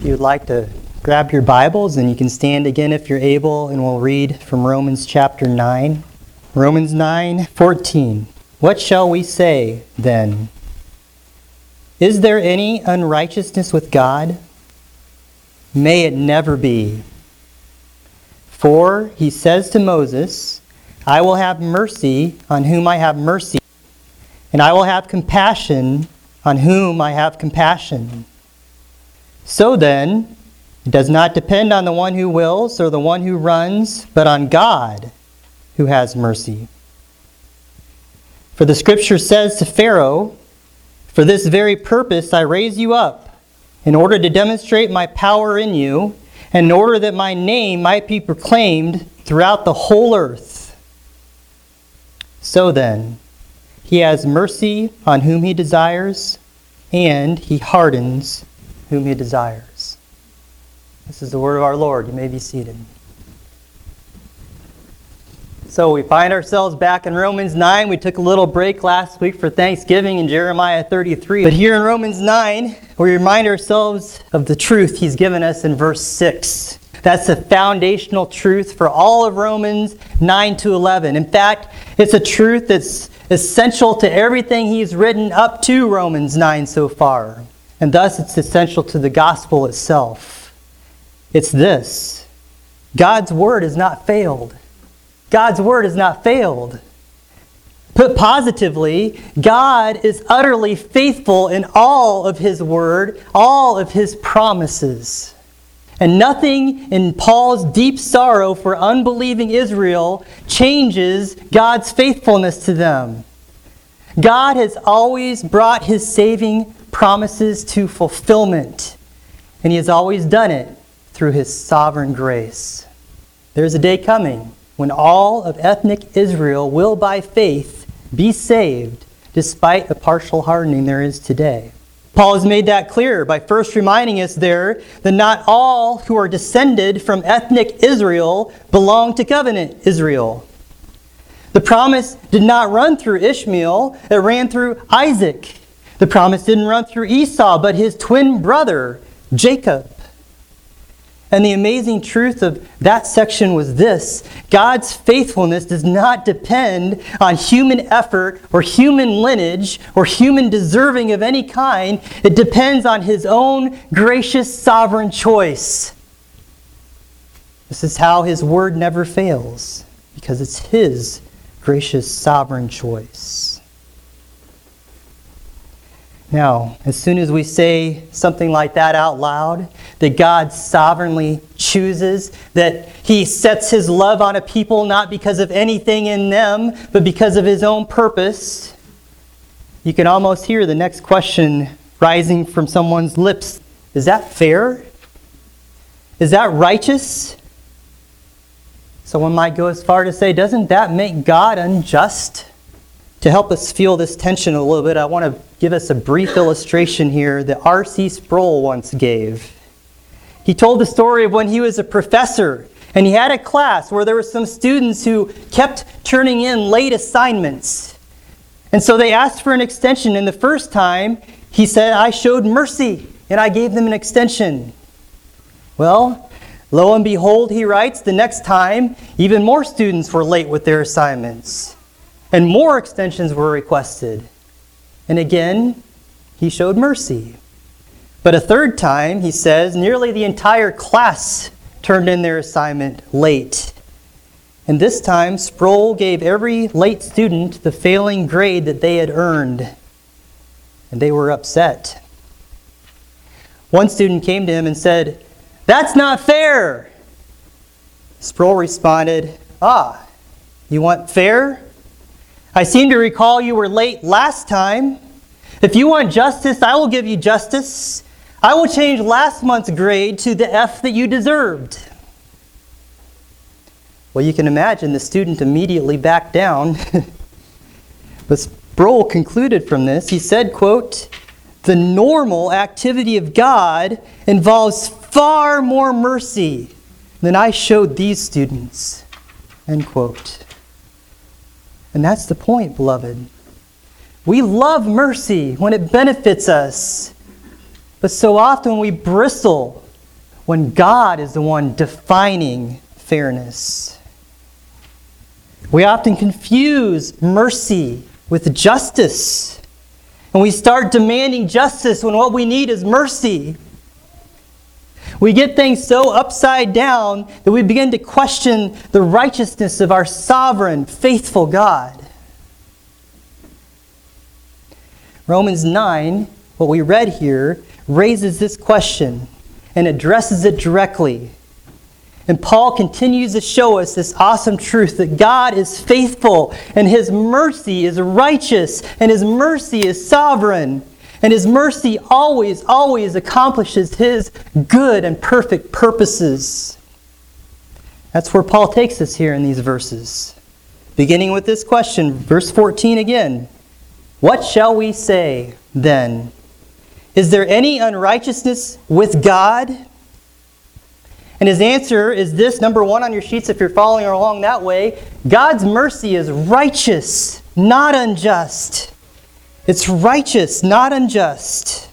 If you'd like to grab your Bibles, and you can stand again if you're able, and we'll read from Romans chapter 9. Romans 9:14. What shall we say then? Is there any unrighteousness with God? May it never be. For he says to Moses, I will have mercy on whom I have mercy, and I will have compassion on whom I have compassion. So then, it does not depend on the one who wills or the one who runs, but on God who has mercy. For the scripture says to Pharaoh, for this very purpose I raise you up, in order to demonstrate my power in you, and in order that my name might be proclaimed throughout the whole earth. So then, he has mercy on whom he desires, and he hardens whom he desires. This is the word of our Lord. You may be seated. So we find ourselves back in Romans 9. We took a little break last week for Thanksgiving in Jeremiah 33. But here in Romans 9, we remind ourselves of the truth he's given us in verse 6. That's the foundational truth for all of Romans 9 to 11. In fact, it's a truth that's essential to everything he's written up to Romans 9 so far. And thus it's essential to the gospel itself. It's this: God's word has not failed. God's word has not failed. Put positively, God is utterly faithful in all of his word, all of his promises. And nothing in Paul's deep sorrow for unbelieving Israel changes God's faithfulness to them. God has always brought his saving promises to fulfillment, and he has always done it through his sovereign grace. There's a day coming when all of ethnic Israel will by faith be saved, despite the partial hardening there is today. Paul has made that clear by first reminding us there that not all who are descended from ethnic Israel belong to covenant Israel. The promise did not run through Ishmael, it ran through Isaac. The promise didn't run through Esau, but his twin brother, Jacob. And the amazing truth of that section was this: God's faithfulness does not depend on human effort or human lineage or human deserving of any kind. It depends on his own gracious sovereign choice. This is how his word never fails, because it's his gracious sovereign choice. Now, as soon as we say something like that out loud, that God sovereignly chooses, that he sets his love on a people not because of anything in them, but because of his own purpose, you can almost hear the next question rising from someone's lips. Is that fair? Is that righteous? Someone might go as far to say, doesn't that make God unjust? To help us feel this tension a little bit, I want to give us a brief illustration here that R.C. Sproul once gave. He told the story of when he was a professor, and he had a class where there were some students who kept turning in late assignments. And so they asked for an extension, and the first time, he said, I showed mercy, and I gave them an extension. Well, lo and behold, he writes, the next time, even more students were late with their assignments. And more extensions were requested. And again, he showed mercy. But a third time, he says, nearly the entire class turned in their assignment late. And this time, Sproul gave every late student the failing grade that they had earned. And they were upset. One student came to him and said, "That's not fair." Sproul responded, "You want fair? I seem to recall you were late last time. If you want justice, I will give you justice. I will change last month's grade to the F that you deserved." Well, you can imagine the student immediately backed down. But Sproul concluded from this, he said, quote, "The normal activity of God involves far more mercy than I showed these students." End quote. And that's the point, beloved. We love mercy when it benefits us. But so often we bristle when God is the one defining fairness. We often confuse mercy with justice. And we start demanding justice when what we need is mercy. We get things so upside down that we begin to question the righteousness of our sovereign, faithful God. Romans 9, what we read here, raises this question and addresses it directly. And Paul continues to show us this awesome truth that God is faithful and His mercy is righteous and His mercy is sovereign. And His mercy always, always accomplishes His good and perfect purposes. That's where Paul takes us here in these verses. Beginning with this question, verse 14 again. What shall we say then? Is there any unrighteousness with God? And his answer is this, number 1 on your sheets if you're following along that way. God's mercy is righteous, not unjust. It's righteous, not unjust.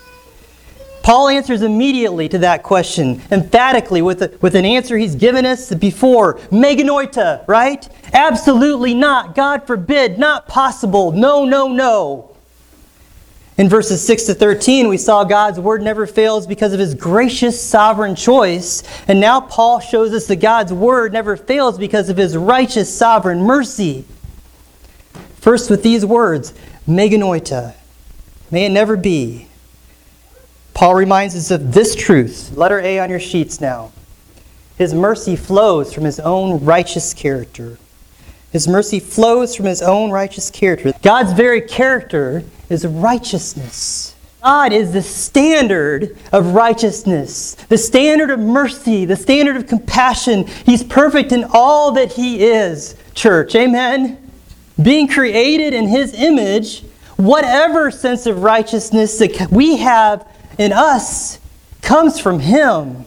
Paul answers immediately to that question, emphatically, with an answer he's given us before. Meganoita, right? Absolutely not. God forbid. Not possible. No, no, no. In verses 6 to 13, we saw God's word never fails because of His gracious sovereign choice. And now Paul shows us that God's word never fails because of His righteous sovereign mercy. First with these words, meganoita. May it never be. Paul reminds us of this truth. Letter A on your sheets now. His mercy flows from His own righteous character. His mercy flows from His own righteous character. God's very character is righteousness. God is the standard of righteousness, the standard of mercy, the standard of compassion. He's perfect in all that He is, church. Amen? Being created in His image, whatever sense of righteousness that we have in us comes from Him.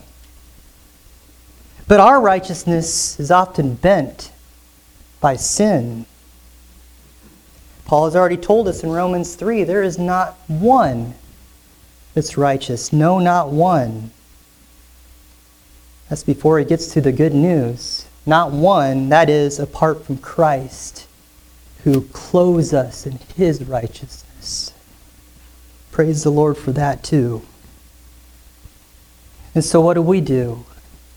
But our righteousness is often bent by sin. Paul has already told us in Romans 3, there is not one that's righteous. No, not one. That's before he gets to the good news. Not one, that is, apart from Christ, who clothes us in His righteousness. Praise the Lord for that too. And so what do? We do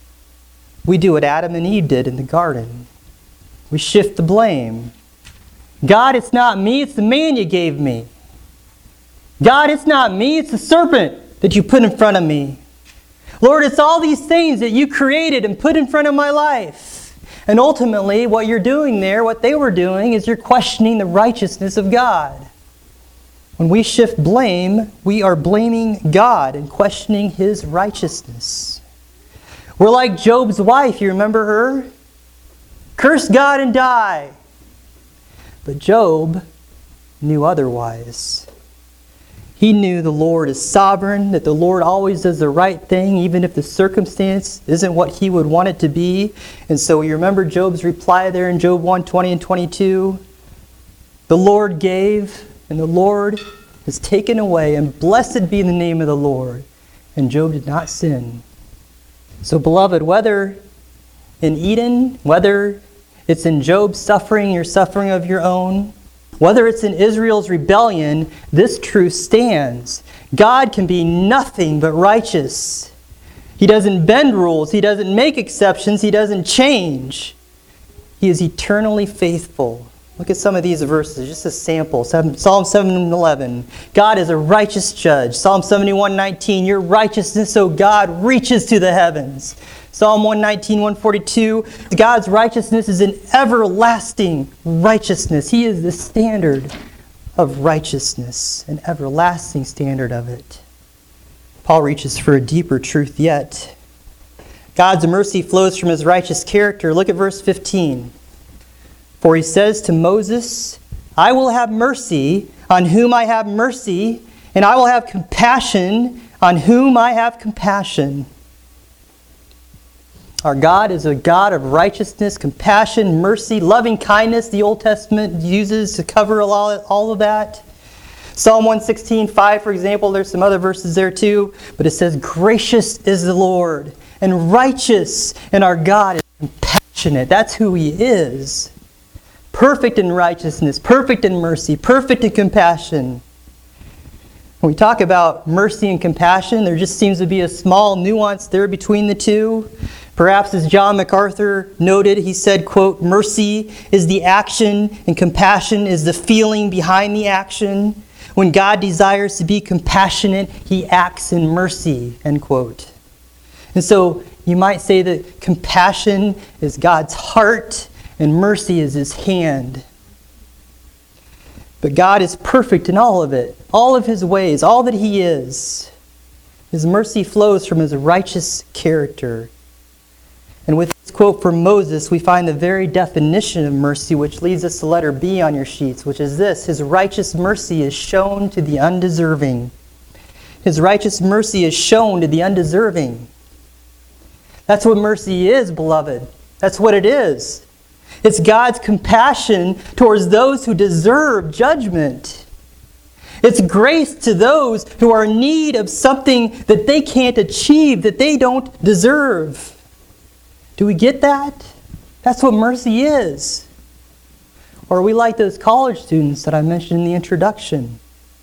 what Adam and Eve did in the garden. We shift the blame. God, it's not me, it's the man you gave me. God, it's not me, it's the serpent that you put in front of me. Lord, it's all these things that you created and put in front of my life. And ultimately, what you're doing there, what they were doing, is you're questioning the righteousness of God. When we shift blame, we are blaming God and questioning His righteousness. We're like Job's wife, you remember her? Curse God and die. But Job knew otherwise. He knew the Lord is sovereign, that the Lord always does the right thing, even if the circumstance isn't what he would want it to be. And so you remember Job's reply there in Job 1:20 and 22? The Lord gave, and the Lord has taken away, and blessed be the name of the Lord. And Job did not sin. So beloved, whether in Eden, whether it's in Job's suffering, your suffering of your own, whether it's in Israel's rebellion, this truth stands. God can be nothing but righteous. He doesn't bend rules. He doesn't make exceptions. He doesn't change. He is eternally faithful. Look at some of these verses, just a sample. Psalm 7:11. God is a righteous judge. Psalm 71:19. Your righteousness, O God, reaches to the heavens. Psalm 119, 142, God's righteousness is an everlasting righteousness. He is the standard of righteousness, an everlasting standard of it. Paul reaches for a deeper truth yet. God's mercy flows from His righteous character. Look at verse 15. For He says to Moses, I will have mercy on whom I have mercy, and I will have compassion on whom I have compassion. Our God is a God of righteousness, compassion, mercy, loving kindness. The Old Testament uses to cover all of that. Psalm 116:5, for example, there's some other verses there too, but it says, "Gracious is the Lord, and righteous, and our God is compassionate." That's who He is. Perfect in righteousness, perfect in mercy, perfect in compassion. When we talk about mercy and compassion, there just seems to be a small nuance there between the two. Perhaps as John MacArthur noted, he said, quote, "Mercy is the action and compassion is the feeling behind the action. When God desires to be compassionate, He acts in mercy," end quote. And so you might say that compassion is God's heart and mercy is His hand. But God is perfect in all of it, all of His ways, all that He is. His mercy flows from His righteous character. And with this quote from Moses, we find the very definition of mercy, which leads us to letter B on your sheets, which is this: His righteous mercy is shown to the undeserving. His righteous mercy is shown to the undeserving. That's what mercy is, beloved. That's what it is. It's God's compassion towards those who deserve judgment. It's grace to those who are in need of something that they can't achieve, that they don't deserve. Do we get that? That's what mercy is. Or are we like those college students that I mentioned in the introduction?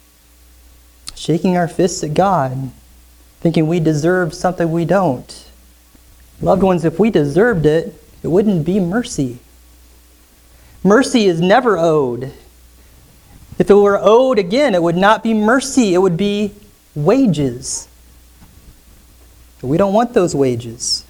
Shaking our fists at God, thinking we deserve something we don't. Loved ones, if we deserved it, it wouldn't be mercy. Mercy is never owed. If it were owed, again, it would not be mercy. It would be wages. But we don't want those wages.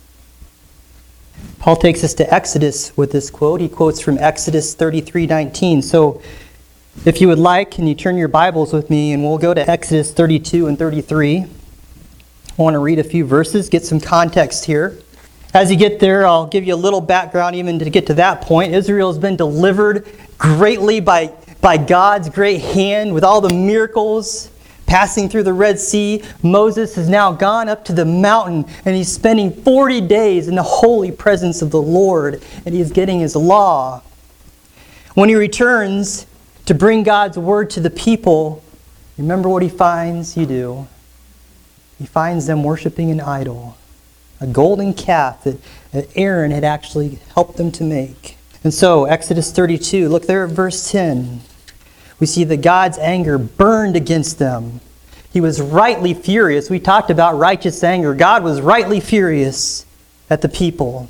Paul takes us to Exodus with this quote. He quotes from Exodus 33:19. So if you would like, can you turn your Bibles with me and we'll go to Exodus 32 and 33. I want to read a few verses, get some context here. As you get there, I'll give you a little background even to get to that point. Israel has been delivered greatly by God's great hand with all the miracles passing through the Red Sea. Moses has now gone up to the mountain and he's spending 40 days in the holy presence of the Lord, and he's getting his law. When he returns to bring God's word to the people, remember what he finds? You do. He finds them worshiping an idol. A golden calf that Aaron had actually helped them to make. And so, Exodus 32, look there at verse 10. We see that God's anger burned against them. He was rightly furious. We talked about righteous anger. God was rightly furious at the people.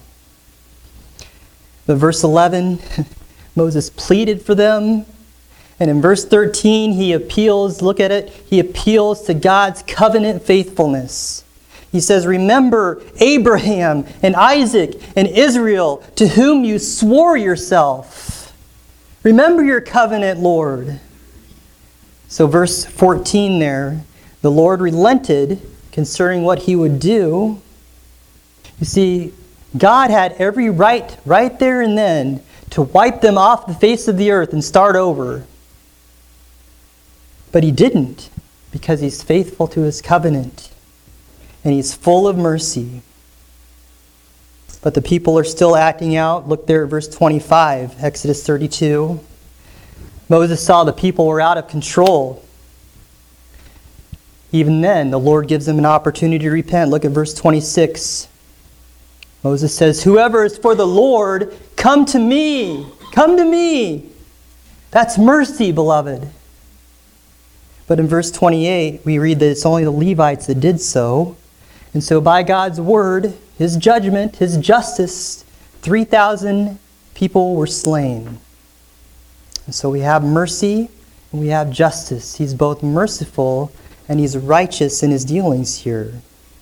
But verse 11, Moses pleaded for them. And in verse 13, he appeals, look at it, he appeals to God's covenant faithfulness. He says, "Remember Abraham and Isaac and Israel, to whom you swore yourself. Remember your covenant, Lord." So verse 14 there, the Lord relented concerning what he would do. You see, God had every right there and then to wipe them off the face of the earth and start over. But he didn't, because he's faithful to his covenant. And he's full of mercy. But the people are still acting out. Look there at verse 25, Exodus 32. Moses saw the people were out of control. Even then, the Lord gives them an opportunity to repent. Look at verse 26. Moses says, "Whoever is for the Lord, come to me. Come to me." That's mercy, beloved. But in verse 28, we read that it's only the Levites that did so. And so by God's word, his judgment, his justice, 3,000 people were slain. And so we have mercy and we have justice. He's both merciful and he's righteous in his dealings here.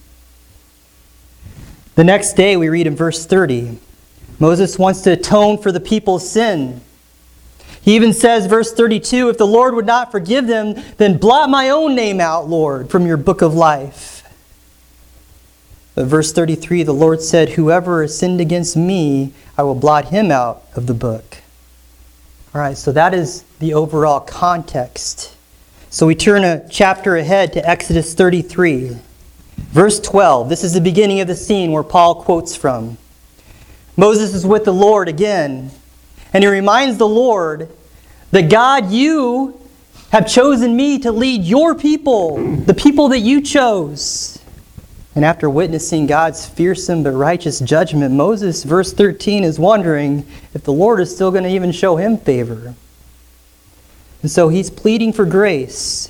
The next day we read in verse 30, Moses wants to atone for the people's sin. He even says, verse 32, "If the Lord would not forgive them, then blot my own name out, Lord, from your book of life." But verse 33, the Lord said, "Whoever has sinned against me, I will blot him out of the book." All right, so that is the overall context. So we turn a chapter ahead to Exodus 33. Verse 12, this is the beginning of the scene where Paul quotes from. Moses is with the Lord again, and he reminds the Lord that, "God, you have chosen me to lead your people, the people that you chose. And after witnessing God's fearsome but righteous judgment, Moses, verse 13, is wondering if the Lord is still going to even show him favor. And so he's pleading for grace.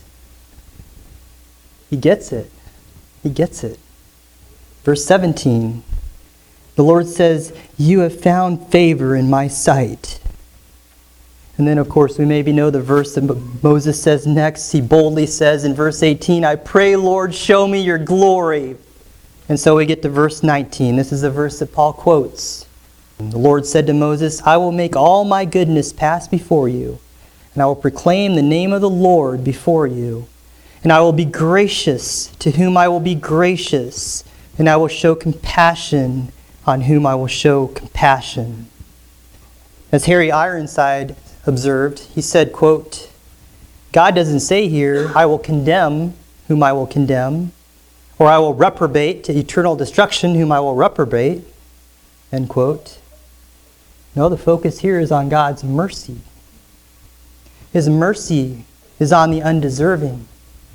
He gets it. He gets it. Verse 17, the Lord says, "You have found favor in my sight." And then, of course, we maybe know the verse that Moses says next. He boldly says in verse 18, "I pray, Lord, show me your glory." And so we get to verse 19. This is a verse that Paul quotes. The Lord said to Moses, "I will make all my goodness pass before you, and I will proclaim the name of the Lord before you. And I will be gracious to whom I will be gracious, and I will show compassion on whom I will show compassion." As Harry Ironside observed, he said, quote, "God doesn't say here, I will condemn whom I will condemn, or I will reprobate to eternal destruction whom I will reprobate," end quote. No, the focus here is on God's mercy. His mercy is on the undeserving.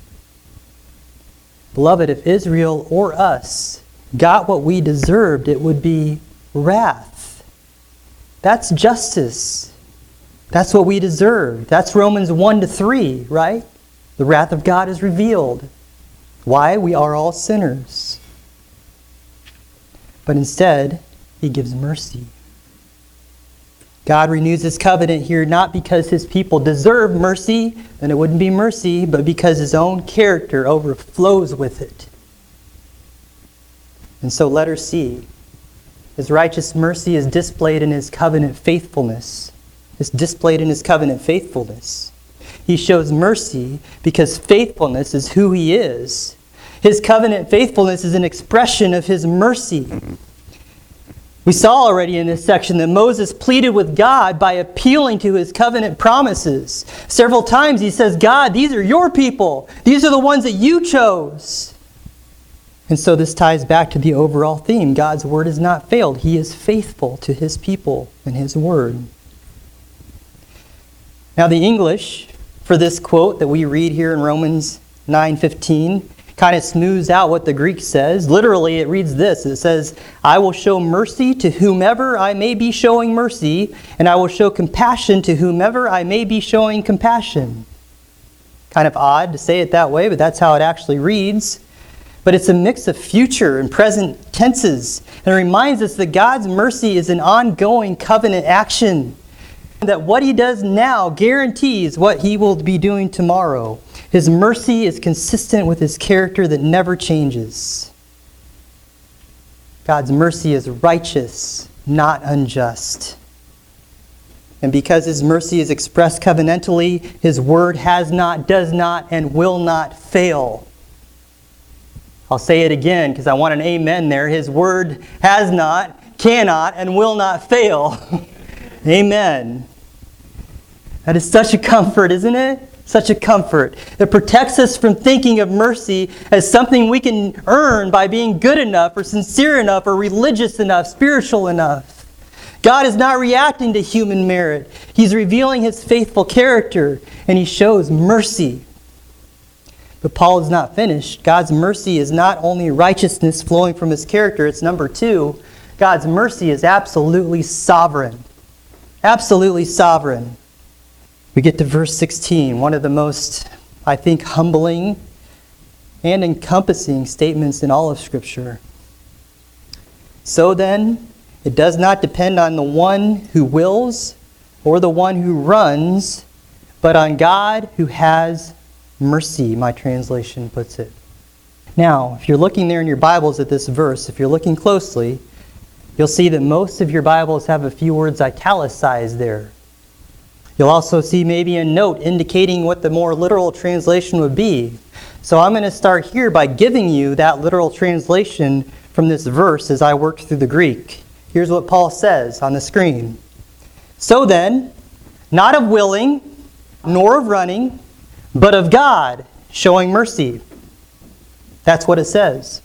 Beloved, if Israel or us got what we deserved, it would be wrath. That's justice. That's what we deserve. That's Romans 1-3, right? The wrath of God is revealed. Why? We are all sinners. But instead, he gives mercy. God renews his covenant here not because his people deserve mercy, then it wouldn't be mercy, but because his own character overflows with it. And so letter C, his righteous mercy is displayed in his covenant faithfulness. It's displayed in his covenant faithfulness. He shows mercy because faithfulness is who he is. His covenant faithfulness is an expression of his mercy. We saw already in this section that Moses pleaded with God by appealing to his covenant promises. Several times he says, "God, these are your people. These are the ones that you chose." And so this ties back to the overall theme. God's word has not failed. He is faithful to his people and his word. Now the English for this quote that we read here in Romans 9:15 kind of smooths out what the Greek says. Literally, it reads this. It says, "I will show mercy to whomever I may be showing mercy, and I will show compassion to whomever I may be showing compassion." Kind of odd to say it that way, but that's how it actually reads. But it's a mix of future and present tenses. And it reminds us that God's mercy is an ongoing covenant action. That what he does now guarantees what he will be doing tomorrow. His mercy is consistent with his character that never changes. God's mercy is righteous, not unjust. And because his mercy is expressed covenantally, his word has not, does not, and will not fail. I'll say it again because I want an amen there. His word has not, cannot, and will not fail. Amen. That is such a comfort, isn't it? Such a comfort. It protects us from thinking of mercy as something we can earn by being good enough or sincere enough or religious enough, spiritual enough. God is not reacting to human merit. He's revealing his faithful character, and he shows mercy. But Paul is not finished. God's mercy is not only righteousness flowing from his character, it's number two. God's mercy is absolutely sovereign. Absolutely sovereign. We get to verse 16, one of the most, I think, humbling and encompassing statements in all of Scripture. "So then, it does not depend on the one who wills or the one who runs, but on God who has mercy," my translation puts it. Now, if you're looking there in your Bibles at this verse, if you're looking closely, you'll see that most of your Bibles have a few words italicized there. You'll also see maybe a note indicating what the more literal translation would be. So I'm going to start here by giving you that literal translation from this verse as I work through the Greek. Here's what Paul says on the screen. "So then, not of willing, nor of running, but of God showing mercy." That's what it says.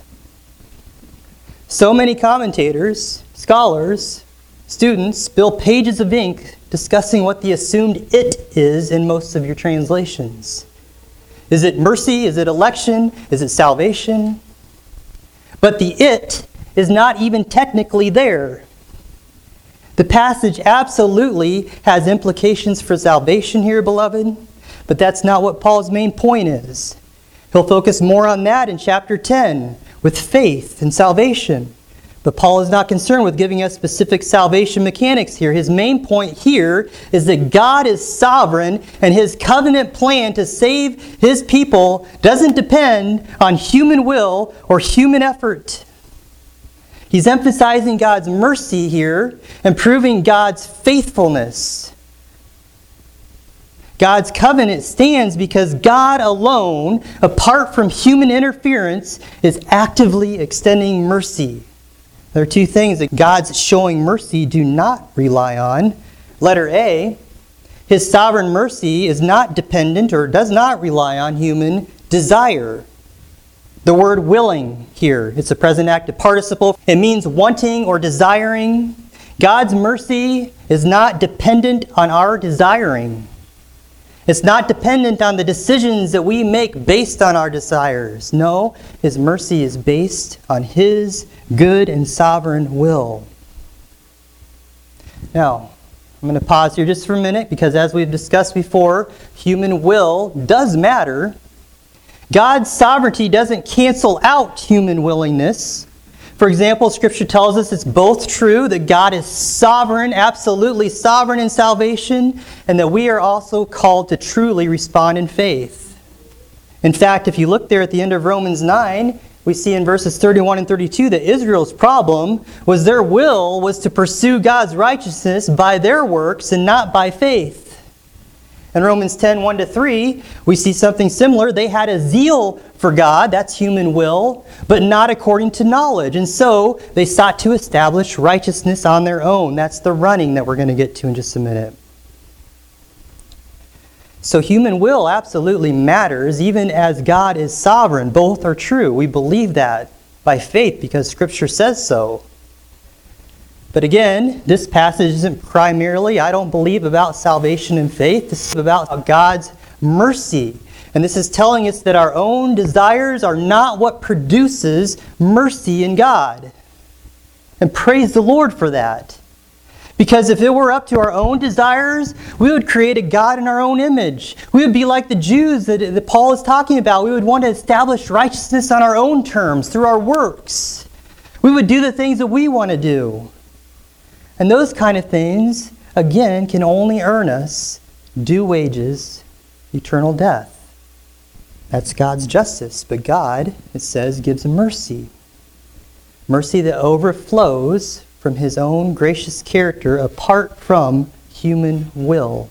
So many commentators, scholars, students spill pages of ink discussing what the assumed it is in most of your translations. Is it mercy? Is it election? Is it salvation? But the it is not even technically there. The passage absolutely has implications for salvation here, beloved, but that's not what Paul's main point is. He'll focus more on that in chapter 10 with faith and salvation. But Paul is not concerned with giving us specific salvation mechanics here. His main point here is that God is sovereign and his covenant plan to save his people doesn't depend on human will or human effort. He's emphasizing God's mercy here and proving God's faithfulness. God's covenant stands because God alone, apart from human interference, is actively extending mercy. There are two things that God's showing mercy do not rely on. Letter A, his sovereign mercy is not dependent or does not rely on human desire. The word willing here, it's a present active participle. It means wanting or desiring. God's mercy is not dependent on our desiring. It's not dependent on the decisions that we make based on our desires. No, his mercy is based on his good and sovereign will. Now, I'm going to pause here just for a minute because as we've discussed before, human will does matter. God's sovereignty doesn't cancel out human willingness. For example, Scripture tells us it's both true that God is sovereign, absolutely sovereign in salvation, and that we are also called to truly respond in faith. In fact, if you look there at the end of Romans 9, we see in verses 31 and 32 that Israel's problem was their will was to pursue God's righteousness by their works and not by faith. In Romans 10, 1-3, we see something similar. They had a zeal for God, that's human will, but not according to knowledge. And so they sought to establish righteousness on their own. That's the running that we're going to get to in just a minute. So human will absolutely matters, even as God is sovereign. Both are true. We believe that by faith because Scripture says so. But again, this passage isn't primarily, I don't believe, about salvation and faith. This is about God's mercy. And this is telling us that our own desires are not what produces mercy in God. And praise the Lord for that. Because if it were up to our own desires, we would create a God in our own image. We would be like the Jews that Paul is talking about. We would want to establish righteousness on our own terms through our works. We would do the things that we want to do. And those kind of things, again, can only earn us due wages, eternal death. That's God's justice. But God, it says, gives mercy. Mercy that overflows from his own gracious character apart from human will.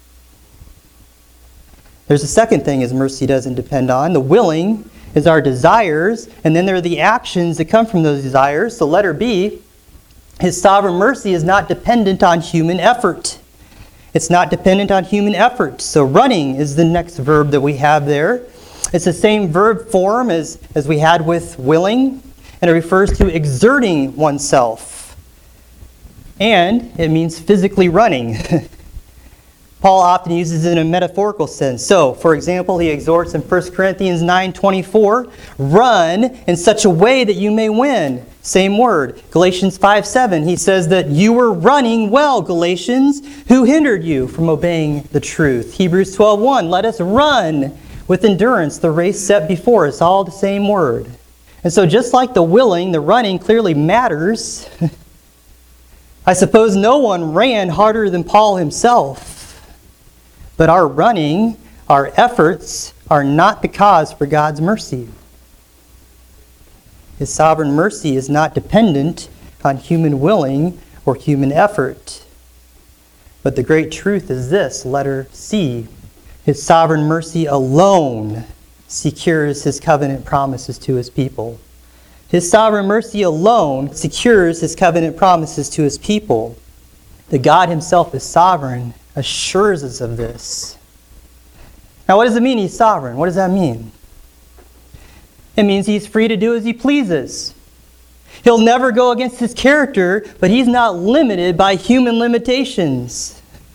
There's a second thing his mercy doesn't depend on. The willing is our desires, and then there are the actions that come from those desires. So letter B, his sovereign mercy is not dependent on human effort. It's not dependent on human effort. So running is the next verb that we have there. It's the same verb form as we had with willing, and it refers to exerting oneself. And it means physically running. Paul often uses it in a metaphorical sense. So, for example, he exhorts in 1 Corinthians 9:24, run in such a way that you may win. Same word. Galatians 5:7, he says that you were running well, Galatians. Who hindered you from obeying the truth? Hebrews 12:1, let us run with endurance the race set before us. All the same word. And so just like the willing, the running clearly matters. I suppose no one ran harder than Paul himself. But our running, our efforts, are not the cause for God's mercy. His sovereign mercy is not dependent on human willing or human effort. But the great truth is this, letter C. His sovereign mercy alone secures his covenant promises to his people. His sovereign mercy alone secures his covenant promises to his people. That God himself is sovereign assures us of this. Now, what does it mean he's sovereign? What does that mean? It means he's free to do as he pleases. He'll never go against his character, but he's not limited by human limitations.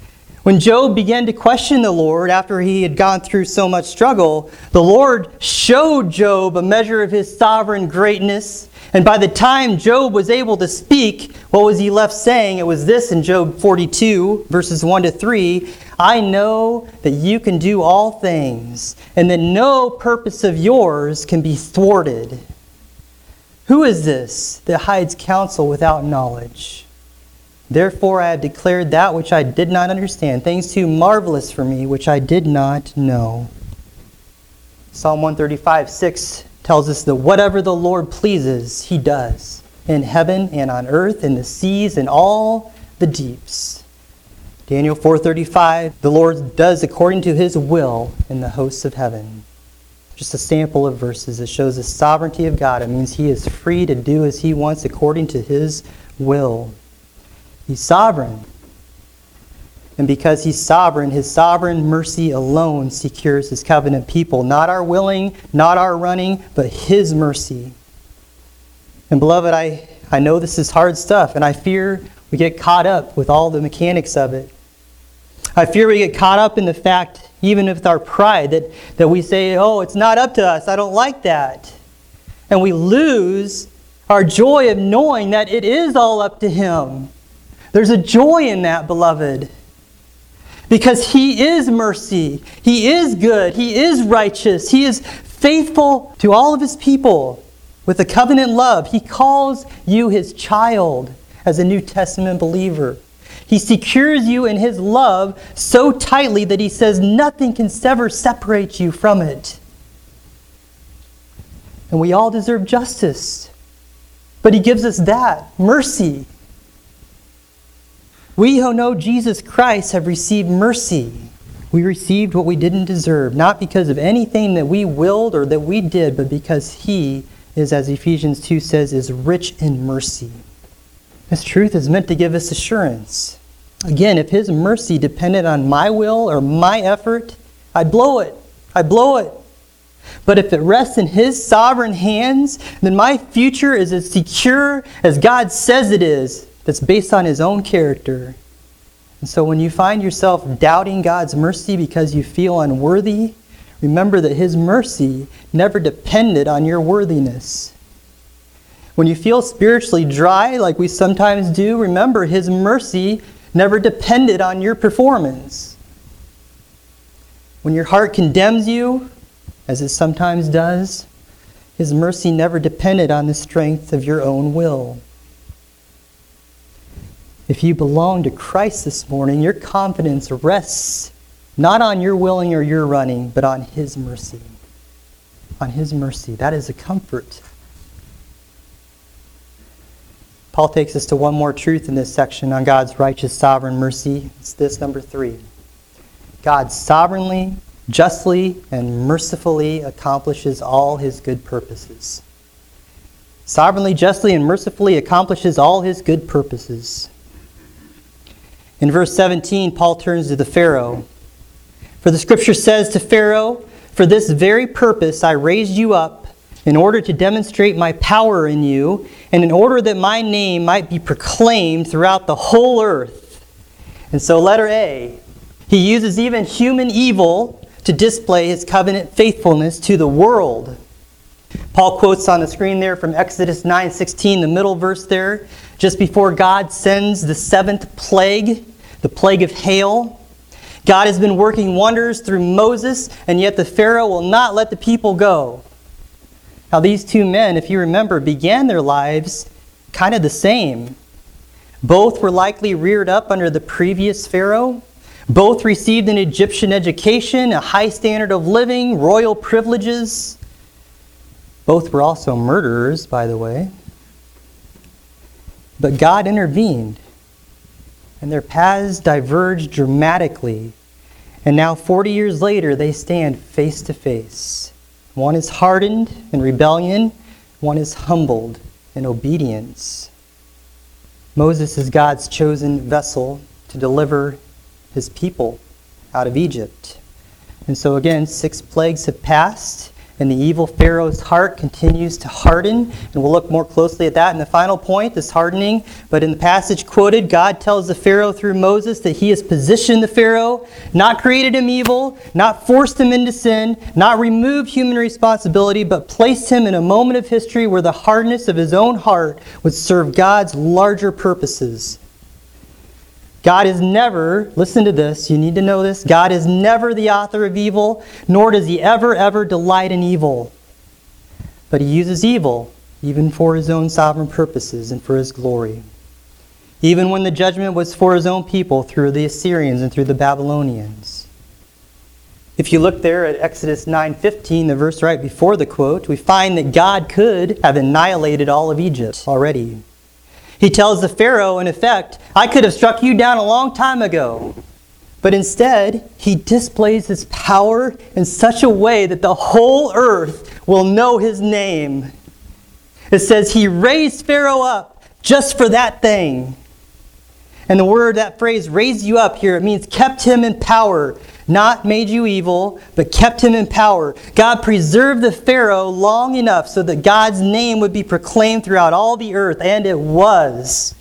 When Job began to question the Lord after he had gone through so much struggle, the Lord showed Job a measure of his sovereign greatness. And by the time Job was able to speak, what was he left saying? It was this in Job 42, verses 1 to 3. I know that you can do all things, and that no purpose of yours can be thwarted. Who is this that hides counsel without knowledge? Therefore I have declared that which I did not understand, things too marvelous for me, which I did not know. Psalm 135:6 tells us that whatever the Lord pleases, he does, in heaven and on earth, in the seas and all the deeps. Daniel 4:35, the Lord does according to his will in the hosts of heaven. Just a sample of verses that shows the sovereignty of God. It means he is free to do as he wants according to his will. He's sovereign. And because he's sovereign, his sovereign mercy alone secures his covenant people. Not our willing, not our running, but his mercy. And beloved, I know this is hard stuff, and I fear we get caught up with all the mechanics of it. I fear we get caught up in the fact, even with our pride, that we say, oh, it's not up to us, I don't like that. And we lose our joy of knowing that it is all up to him. There's a joy in that, beloved. Because he is mercy. He is good. He is righteous. He is faithful to all of his people with a covenant love. He calls you his child as a New Testament believer. He secures you in his love so tightly that he says nothing can ever separate you from it. And we all deserve justice. But he gives us that, mercy. We who know Jesus Christ have received mercy. We received what we didn't deserve, not because of anything that we willed or that we did, but because he is, as Ephesians 2 says, is rich in mercy. This truth is meant to give us assurance. Again, if his mercy depended on my will or my effort, I'd blow it. I'd blow it. But if it rests in his sovereign hands, then my future is as secure as God says it is. That's based on his own character. And so when you find yourself doubting God's mercy because you feel unworthy, remember that his mercy never depended on your worthiness. When you feel spiritually dry, like we sometimes do, remember his mercy never depended on your performance. When your heart condemns you, as it sometimes does, his mercy never depended on the strength of your own will. If you belong to Christ this morning, your confidence rests not on your willing or your running, but on his mercy. On his mercy. That is a comfort. Paul takes us to one more truth in this section on God's righteous sovereign mercy. It's this, number 3. God sovereignly, justly, and mercifully accomplishes all his good purposes. Sovereignly, justly, and mercifully accomplishes all his good purposes. In verse 17, Paul turns to the Pharaoh. For the scripture says to Pharaoh, for this very purpose I raised you up, in order to demonstrate my power in you, and in order that my name might be proclaimed throughout the whole earth. And so letter A, he uses even human evil to display his covenant faithfulness to the world. Paul quotes on the screen there from Exodus 9:16, the middle verse there, just before God sends the 7th plague, the plague of hail. God has been working wonders through Moses, and yet the Pharaoh will not let the people go. Now these two men, if you remember, began their lives kind of the same. Both were likely reared up under the previous Pharaoh. Both received an Egyptian education, a high standard of living, royal privileges. Both were also murderers, by the way. But God intervened, and their paths diverged dramatically. And now 40 years later, they stand face to face. One is hardened in rebellion, one is humbled in obedience. Moses is God's chosen vessel to deliver his people out of Egypt. And so again, 6 plagues have passed, and the evil Pharaoh's heart continues to harden. And we'll look more closely at that in the final point, this hardening. But in the passage quoted, God tells the Pharaoh through Moses that he has positioned the Pharaoh, not created him evil, not forced him into sin, not removed human responsibility, but placed him in a moment of history where the hardness of his own heart would serve God's larger purposes. God is never, listen to this, you need to know this, God is never the author of evil, nor does he ever delight in evil. But he uses evil, even for his own sovereign purposes and for his glory. Even when the judgment was for his own people through the Assyrians and through the Babylonians. If you look there at Exodus 9:15, the verse right before the quote, we find that God could have annihilated all of Egypt already. He tells the Pharaoh, in effect, I could have struck you down a long time ago. But instead, he displays his power in such a way that the whole earth will know his name. It says he raised Pharaoh up just for that thing. And the word, that phrase, raised you up here, it means kept him in power. Not made you evil, but kept him in power. God preserved the Pharaoh long enough so that God's name would be proclaimed throughout all the earth, and it was.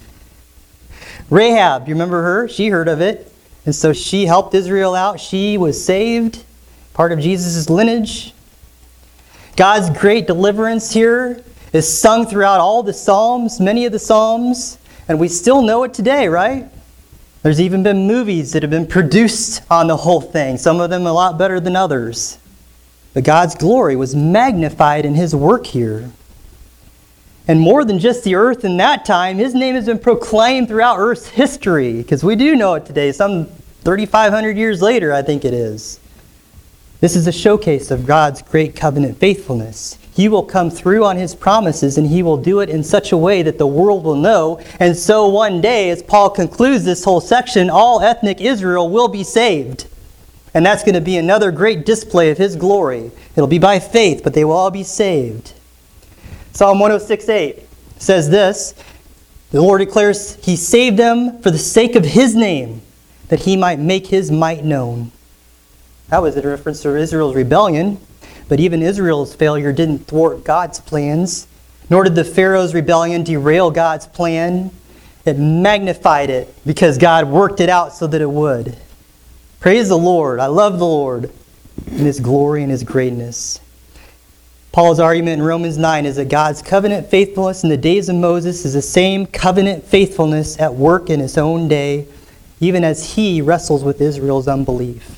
Rahab, you remember her? She heard of it. And so she helped Israel out. She was saved, part of Jesus' lineage. God's great deliverance here is sung throughout all the Psalms, many of the Psalms, and we still know it today, right? There's even been movies that have been produced on the whole thing, some of them a lot better than others. But God's glory was magnified in his work here. And more than just the earth in that time, his name has been proclaimed throughout earth's history, because we do know it today, some 3,500 years later, I think it is. This is a showcase of God's great covenant faithfulness. He will come through on his promises, and he will do it in such a way that the world will know. And so one day, as Paul concludes this whole section, all ethnic Israel will be saved. And that's going to be another great display of his glory. It'll be by faith, but they will all be saved. Psalm 106:8 says this, the Lord declares he saved them for the sake of his name, that he might make his might known. That was in reference to Israel's rebellion. But even Israel's failure didn't thwart God's plans, nor did the Pharaoh's rebellion derail God's plan. It magnified it because God worked it out so that it would. Praise the Lord. I love the Lord and his glory and his greatness. Paul's argument in Romans 9 is that God's covenant faithfulness in the days of Moses is the same covenant faithfulness at work in his own day, even as he wrestles with Israel's unbelief.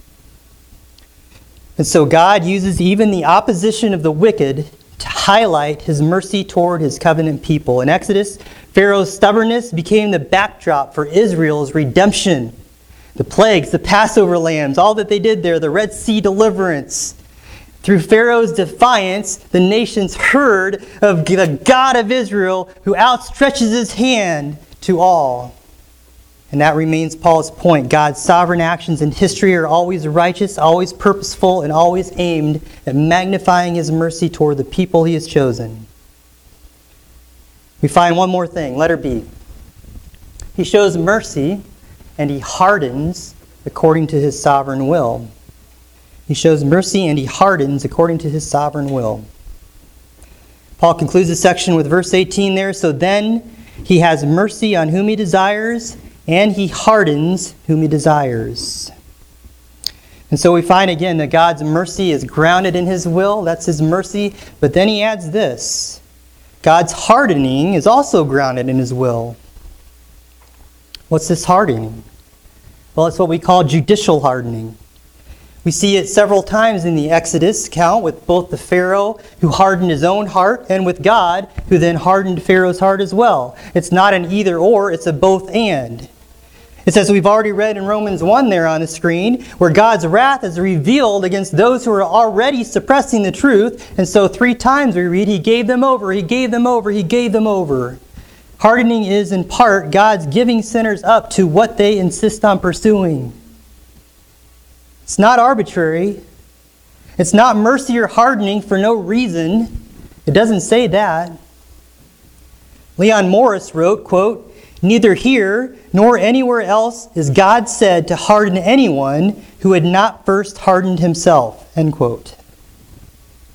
And so God uses even the opposition of the wicked to highlight his mercy toward his covenant people. In Exodus, Pharaoh's stubbornness became the backdrop for Israel's redemption. The plagues, the Passover lambs, all that they did there, the Red Sea deliverance. Through Pharaoh's defiance, the nations heard of the God of Israel who outstretches his hand to all. And that remains Paul's point. God's sovereign actions in history are always righteous, always purposeful, and always aimed at magnifying his mercy toward the people he has chosen. We find one more thing, letter B. He shows mercy and he hardens according to his sovereign will. He shows mercy and he hardens according to his sovereign will. Paul concludes this section with verse 18 there. So then he has mercy on whom he desires, and he hardens whom he desires. And so we find again that God's mercy is grounded in his will. That's his mercy. But then he adds this. God's hardening is also grounded in his will. What's this hardening? Well, it's what we call judicial hardening. We see it several times in the Exodus account with both the Pharaoh who hardened his own heart and with God who then hardened Pharaoh's heart as well. It's not an either or, it's a both and. It says we've already read in Romans 1 there on the screen where God's wrath is revealed against those who are already suppressing the truth. And so 3 times we read he gave them over, he gave them over, he gave them over. Hardening is in part God's giving sinners up to what they insist on pursuing. It's not arbitrary. It's not mercy or hardening for no reason. It doesn't say that. Leon Morris wrote, quote, "Neither here nor anywhere else is God said to harden anyone who had not first hardened himself." End quote.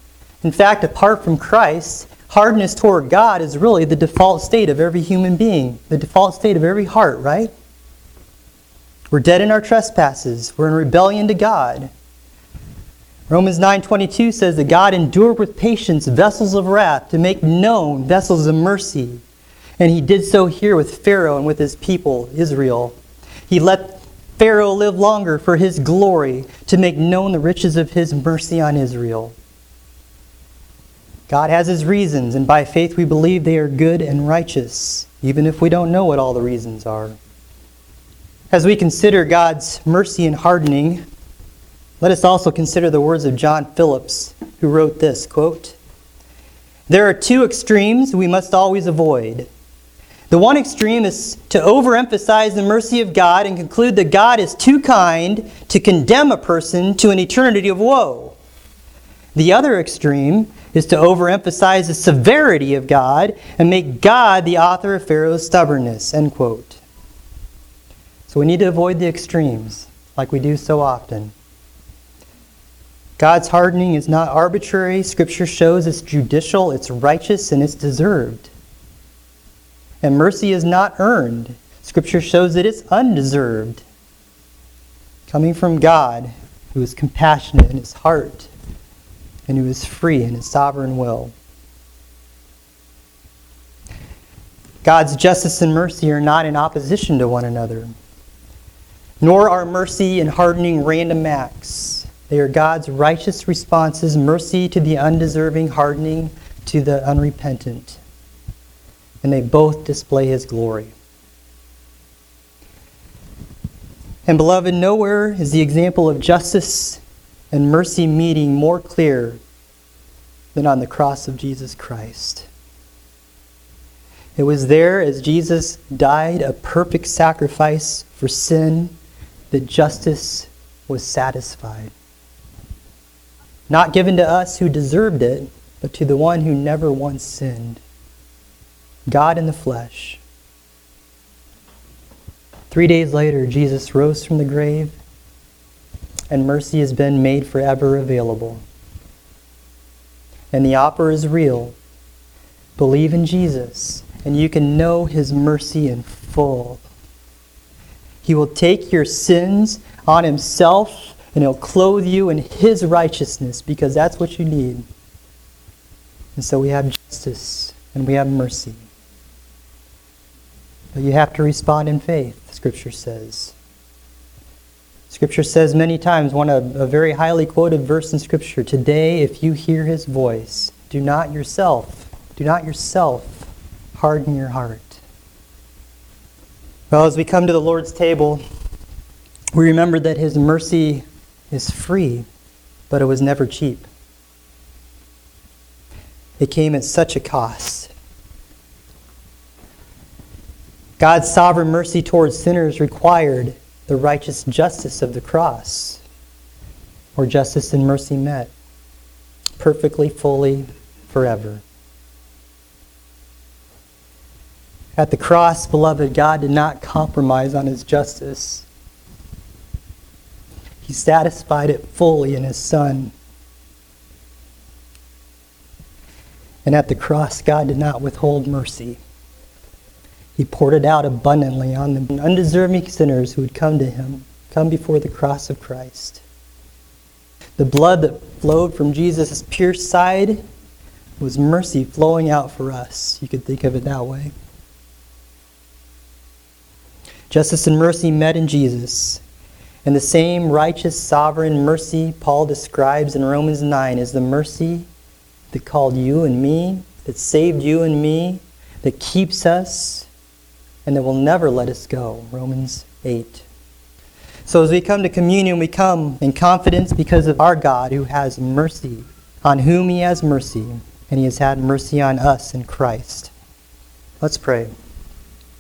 In fact, apart from Christ, hardness toward God is really the default state of every human being, the default state of every heart, right? We're dead in our trespasses. We're in rebellion to God. Romans 9:22 says that God endured with patience vessels of wrath to make known vessels of mercy. And he did so here with Pharaoh and with his people, Israel. He let Pharaoh live longer for his glory to make known the riches of his mercy on Israel. God has his reasons, and by faith we believe they are good and righteous, even if we don't know what all the reasons are. As we consider God's mercy and hardening, let us also consider the words of John Phillips, who wrote this, quote, "There are two extremes we must always avoid. The one extreme is to overemphasize the mercy of God and conclude that God is too kind to condemn a person to an eternity of woe. The other extreme is to overemphasize the severity of God and make God the author of Pharaoh's stubbornness," end quote. So we need to avoid the extremes, like we do so often. God's hardening is not arbitrary. Scripture shows it's judicial, it's righteous, and it's deserved. And mercy is not earned. Scripture shows that it's undeserved, coming from God, who is compassionate in his heart and who is free in his sovereign will. God's justice and mercy are not in opposition to one another, nor are mercy and hardening random acts. They are God's righteous responses, mercy to the undeserving, hardening to the unrepentant. And they both display his glory. And beloved, nowhere is the example of justice and mercy meeting more clear than on the cross of Jesus Christ. It was there, as Jesus died a perfect sacrifice for sin, that justice was satisfied. Not given to us who deserved it, but to the one who never once sinned. God in the flesh. 3 days later, Jesus rose from the grave, and mercy has been made forever available. And the offer is real. Believe in Jesus, and you can know his mercy in full. He will take your sins on himself, and he'll clothe you in his righteousness, because that's what you need. And so we have justice, and we have mercy. But you have to respond in faith, Scripture says. Scripture says many times, a very highly quoted verse in Scripture, "Today, if you hear his voice, do not yourself harden your heart." Well, as we come to the Lord's table, we remember that his mercy is free, but it was never cheap. It came at such a cost. God's sovereign mercy towards sinners required the righteous justice of the cross, or justice and mercy met, perfectly, fully, forever. At the cross, beloved, God did not compromise on his justice. He satisfied it fully in his Son. And at the cross, God did not withhold mercy. He poured it out abundantly on the undeserving sinners who would come to him, come before the cross of Christ. The blood that flowed from Jesus' pierced side was mercy flowing out for us. You could think of it that way. Justice and mercy met in Jesus. And the same righteous, sovereign mercy Paul describes in Romans 9 is the mercy that called you and me, that saved you and me, that keeps us, and that will never let us go. Romans 8. So as we come to communion, we come in confidence because of our God who has mercy, on whom he has mercy, and he has had mercy on us in Christ. Let's pray.